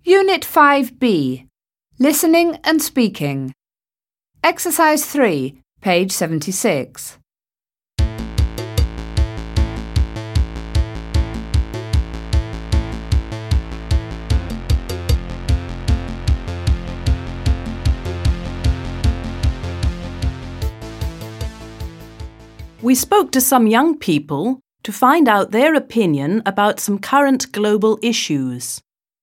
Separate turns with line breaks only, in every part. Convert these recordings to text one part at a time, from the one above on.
Unit 5B. Listening and Speaking. Exercise 3, page 76.
We spoke to some young people to find out their opinion about some current global issues.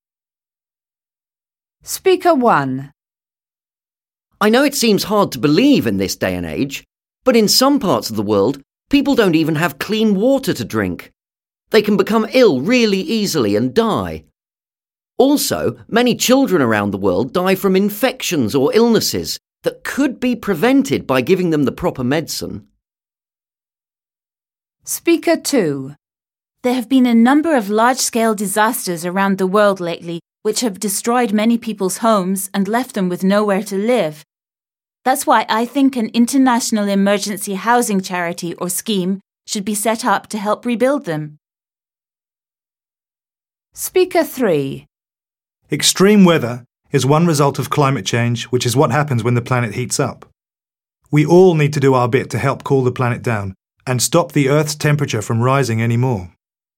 Speaker 1.
I know it seems hard to believe in this day and age, but in some parts of the world, people don't even have clean water to drink. They can become ill really easily and die. Also, many children around the world die from infections or illnesses that could be prevented by giving them the proper medicine.
Speaker 2.
There have been a number of large-scale disasters around the world lately which have destroyed many people's homes and left them with nowhere to live. That's why I think an international emergency housing charity or scheme should be set up to help rebuild them.
Speaker 3.
Extreme weather is one result of climate change, which is what happens when the planet heats up. We all need to do our bit to help cool the planet down and stop the Earth's temperature from rising anymore.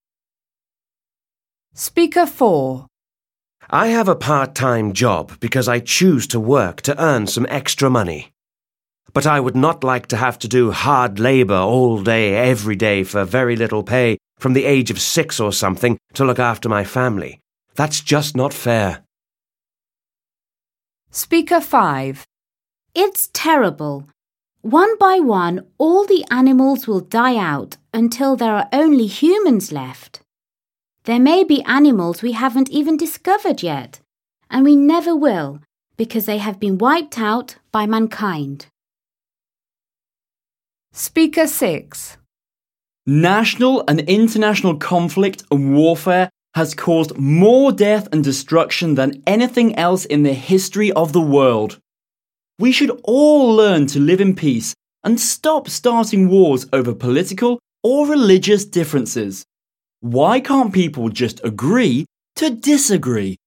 Speaker 4.
I have a part-time job because I choose to work to earn some extra money. But I would not like to have to do hard labour all day, every day for very little pay from the age of 6 or something to look after my family. That's just not fair.
Speaker 5.
It's terrible. One by one, all the animals will die out until there are only humans left. There may be animals we haven't even discovered yet, and we never will because they have been wiped out by mankind.
Speaker 6.
National and international conflict and warfare has caused more death and destruction than anything else in the history of the world. We should all learn to live in peace and stop starting wars over political or religious differences. Why can't people just agree to disagree?